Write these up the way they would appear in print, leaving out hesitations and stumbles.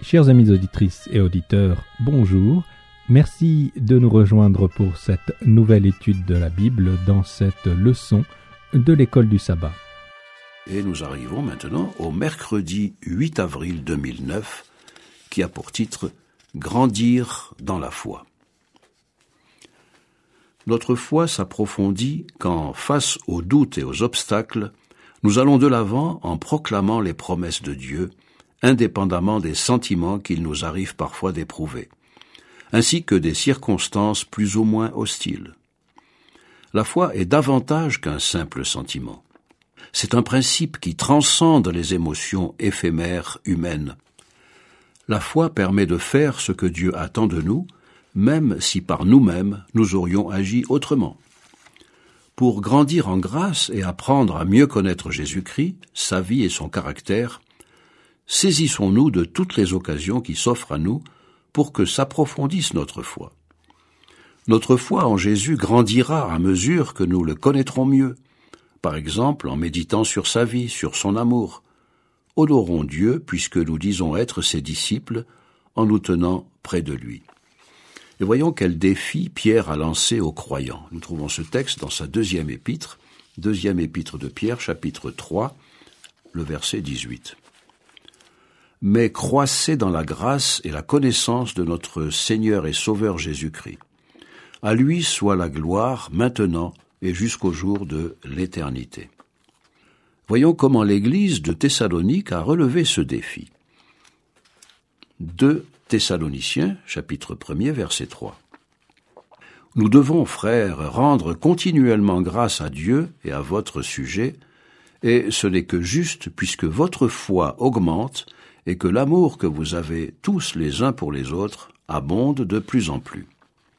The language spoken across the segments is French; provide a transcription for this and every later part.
Chers amis auditrices et auditeurs, bonjour. Merci de nous rejoindre pour cette nouvelle étude de la Bible dans cette leçon de l'école du sabbat. Et nous arrivons maintenant au mercredi 8 avril 2009 qui a pour titre « Grandir dans la foi ». Notre foi s'approfondit quand, face aux doutes et aux obstacles, nous allons de l'avant en proclamant les promesses de Dieu, indépendamment des sentiments qu'il nous arrive parfois d'éprouver, ainsi que des circonstances plus ou moins hostiles. La foi est davantage qu'un simple sentiment. C'est un principe qui transcende les émotions éphémères humaines. La foi permet de faire ce que Dieu attend de nous, même si par nous-mêmes nous aurions agi autrement. Pour grandir en grâce et apprendre à mieux connaître Jésus-Christ, sa vie et son caractère, saisissons-nous de toutes les occasions qui s'offrent à nous pour que s'approfondisse notre foi. Notre foi en Jésus grandira à mesure que nous le connaîtrons mieux, par exemple en méditant sur sa vie, sur son amour. Honorons Dieu puisque nous disons être ses disciples en nous tenant près de lui. Et voyons quel défi Pierre a lancé aux croyants. Nous trouvons ce texte dans sa deuxième épître de Pierre, chapitre 3, le verset 18. « Mais croissez dans la grâce et la connaissance de notre Seigneur et Sauveur Jésus-Christ. À lui soit la gloire maintenant et jusqu'au jour de l'éternité. » Voyons comment l'Église de Thessalonique a relevé ce défi. 2 Thessaloniciens, chapitre 1er, verset 3. « Nous devons, frères, rendre continuellement grâce à Dieu et à votre sujet, et ce n'est que juste puisque votre foi augmente et que l'amour que vous avez tous les uns pour les autres abonde de plus en plus. »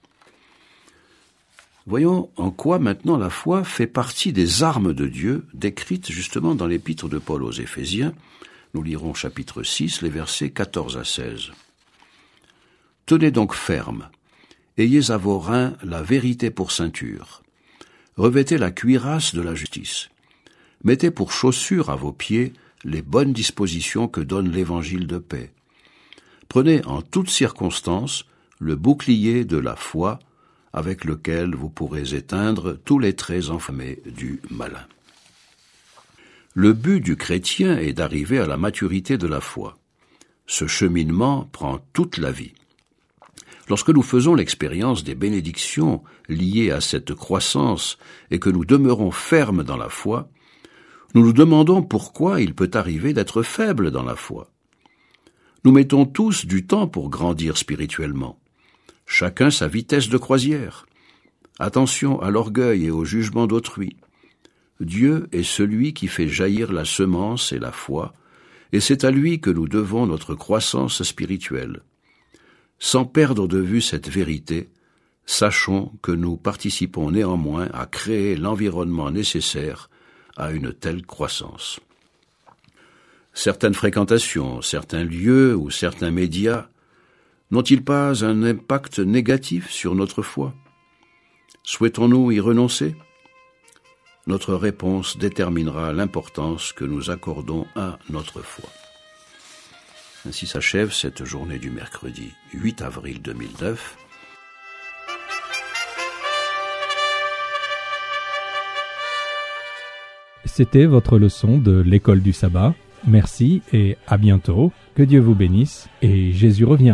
Voyons en quoi maintenant la foi fait partie des armes de Dieu, décrites justement dans l'épître de Paul aux Éphésiens. Nous lirons chapitre 6, les versets 14 à 16. « Tenez donc ferme, ayez à vos reins la vérité pour ceinture, revêtez la cuirasse de la justice, mettez pour chaussures à vos pieds les bonnes dispositions que donne l'évangile de paix. Prenez en toutes circonstances le bouclier de la foi avec lequel vous pourrez éteindre tous les traits enflammés du malin. » Le but du chrétien est d'arriver à la maturité de la foi. Ce cheminement prend toute la vie. Lorsque nous faisons l'expérience des bénédictions liées à cette croissance et que nous demeurons fermes dans la foi, nous nous demandons pourquoi il peut arriver d'être faible dans la foi. Nous mettons tous du temps pour grandir spirituellement. Chacun sa vitesse de croisière. Attention à l'orgueil et au jugement d'autrui. Dieu est celui qui fait jaillir la semence et la foi, et c'est à lui que nous devons notre croissance spirituelle. Sans perdre de vue cette vérité, sachons que nous participons néanmoins à créer l'environnement nécessaire à une telle croissance. Certaines fréquentations, certains lieux ou certains médias n'ont-ils pas un impact négatif sur notre foi? Souhaitons-nous y renoncer? Notre réponse déterminera l'importance que nous accordons à notre foi. Ainsi s'achève cette journée du mercredi 8 avril 2009. C'était votre leçon de l'école du sabbat. Merci et à bientôt. Que Dieu vous bénisse et Jésus revient.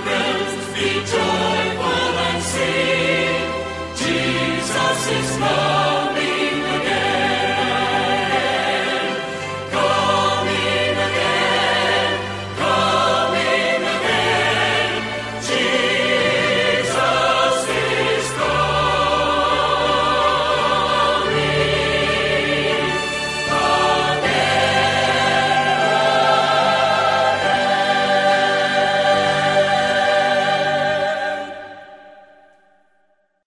Be joyful and sing, Jesus is Lord.